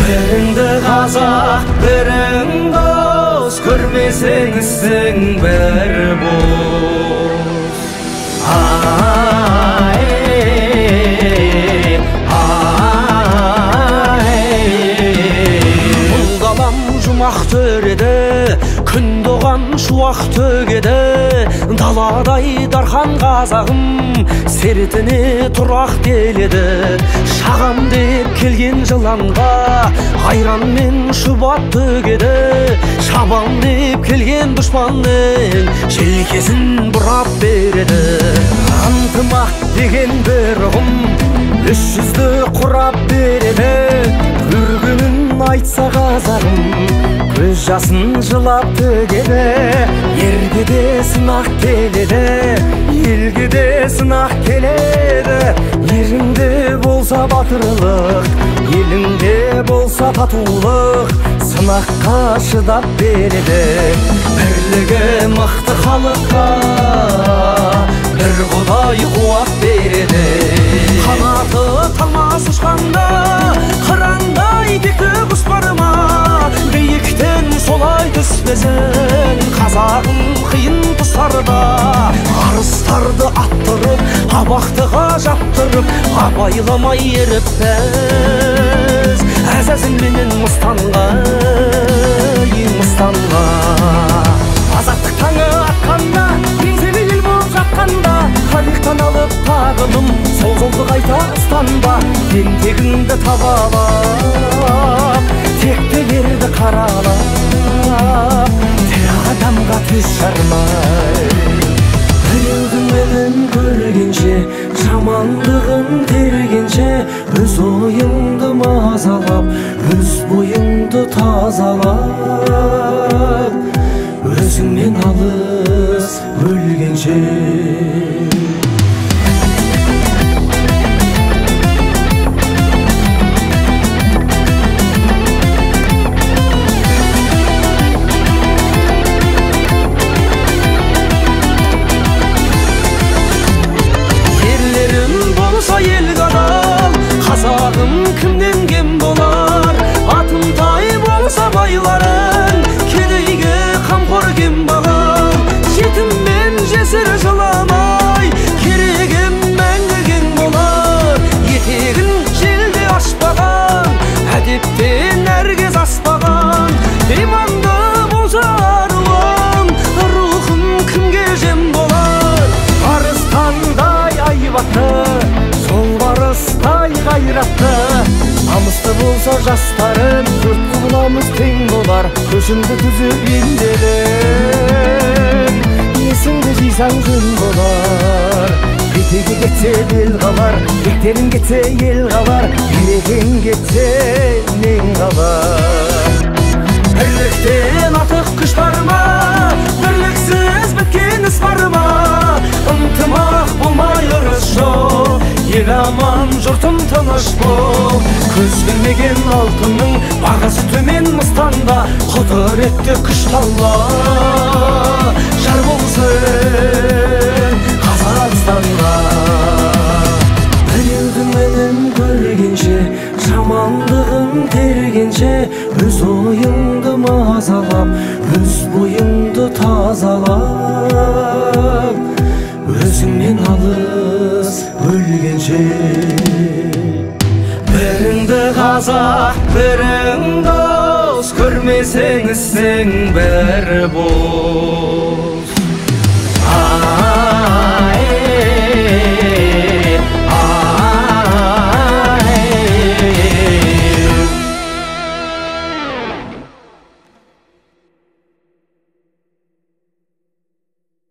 Біріңді қазақ, бірің дос, көрмесең ісің бір бос. Мұңдалам жұмақ төреді, күн доған шуақ төгеді. Даладай дархан қазағым, сертіне тұрақ келеді. Шағам деп келген жыланға айран мен шұбат төгеді. Шабам деп келген дұшпанның желкесін бұрап береді. Антымақ деген бір ұғым 300-ді құрап береді. Үргінін айтса қазағым, көз жасын жылап төгеді. Ерге де сынақ келеді, елге де сынақ келеді. Еріңде болса батырлық, еліңде болса татулық, сынаққа шыдап береді. Бірлігі мықты халыққа бір Құдай қуат береді. Қанаты талмас ұшқанда қырандай бекі құс бар ма? Биіктен солай түспесін қазағым қиын тұстарда. Арыстарды аттырып, абақтыға жаптырып, абайламай еріппіз әзәзілменен мұстанға, мұстанға. Азаттық таңы атқанда, еңселі ел болып жатқанда, тарихтан алып тағылым, сол жолды қайта ұстанба. Тентегіңді табалап, тектелерді қаралап, тірі адамға төс жармай. Біреудің мәнін көргенше, жамандығын тергенше, өз ойыңды мазалап, өз бойыңды тазалап, өзіңмен алыс өлгенше. Қазағым кімнен кем болар, атымтай болса байларың, кедейге қамқор кем бағам. Жетім мен жесір жыламай, керегім мәңгі кең болар. Етегін желде ашпаған, әдептен әргез аспаған. Иманды болса аруым, рухым кімге жем болар. Арыстандай айбатты, сол барыстай қайратты, намысты болса жастарым, төрт құбыламыз тең болар. Көшімді түзіп емделіп, есіңді жисаң жөн болар. Бетеге кетсе бел қалар, бектерің кетсе ел қалар, берекең кетсе нең қалар. Бірліктен артық күш бар ма? Бірліксіз біткен іс бар ма? Ынтымақ болмай ырыс жоқ, ел аман жұртым тыныш бол. Көз білмеген алтынның бағасы төмен мыстанда, құдіретті күш талла жар болсын Қазақстанға. Біреудің мәнін көргенше, жамандығын тергенше, өз ойыңды мазалап, өз бойыңды тазалап, өзіңмен алыс өлгенше. Біріңді қазақ, бірің дос, көрмесең ісің бір бос.